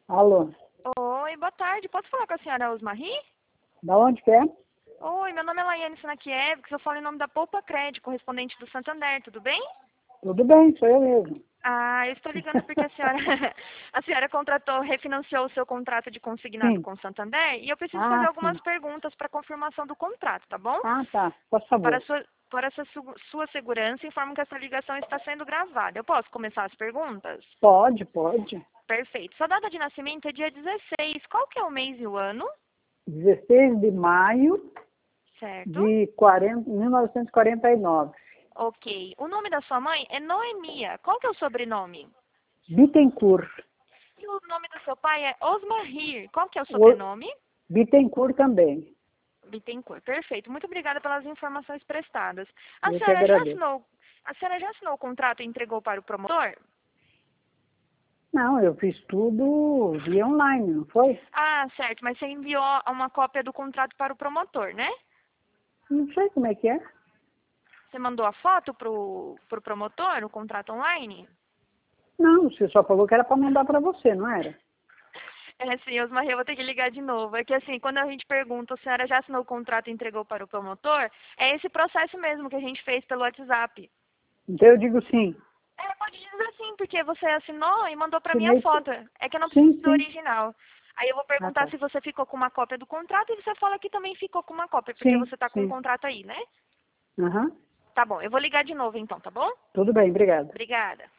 Alô, Oi, boa tarde. Posso falar com a senhora Osmari? da onde que é? Oi, meu nome é Laiane Sinakiewicz, eu falo em nome da Poupa Crédito, correspondente do Santander, tudo bem? Tudo bem, sou eu mesmo. Ah, eu estou ligando porque a senhora, a senhora contratou, refinanciou o seu contrato de consignado Sim. com o Santander e eu preciso fazer Ah, algumas sim. perguntas para confirmação do contrato, tá bom? Ah, tá. Por Para favor. sua segurança, informo que essa ligação está sendo gravada. Eu posso começar as perguntas? Pode, pode. Perfeito. Sua data de nascimento é dia 16. Qual que é o mês e o ano? 16 de maio Certo. de 1949. Ok. O nome da sua mãe é Noemia. Qual que é o sobrenome? Bittencourt. E o nome do seu pai é Osmahir. Qual que é o O, sobrenome? Bittencourt também. Bittencourt. Perfeito. Muito obrigada pelas informações prestadas. A Eu que senhora já agradeço. assinou, a senhora já assinou o contrato e entregou para o promotor? Não, eu fiz tudo via online, não foi? Ah, certo. Mas você enviou uma cópia do contrato para o promotor, né? Não sei como é que é. Você mandou a foto pro promotor, o contrato online? Não, você só falou que era para mandar para você, não era? É, sim, Osmar, eu vou ter que ligar de novo. É que assim, quando a gente pergunta, a senhora já assinou o contrato e entregou para o promotor, é esse processo mesmo que a gente fez pelo WhatsApp. Então eu digo sim. É, pode dizer sim, porque você assinou e mandou para mim a Assinei. foto. É que eu não preciso Sim, do sim. original. Aí eu vou Ah, perguntar tá. se você ficou com uma cópia do contrato e você fala que também ficou com uma cópia, porque Sim, você está com o sim. contrato aí, né? Aham. Tá bom, eu vou ligar de novo então, tá bom? Tudo bem, obrigada. Obrigada.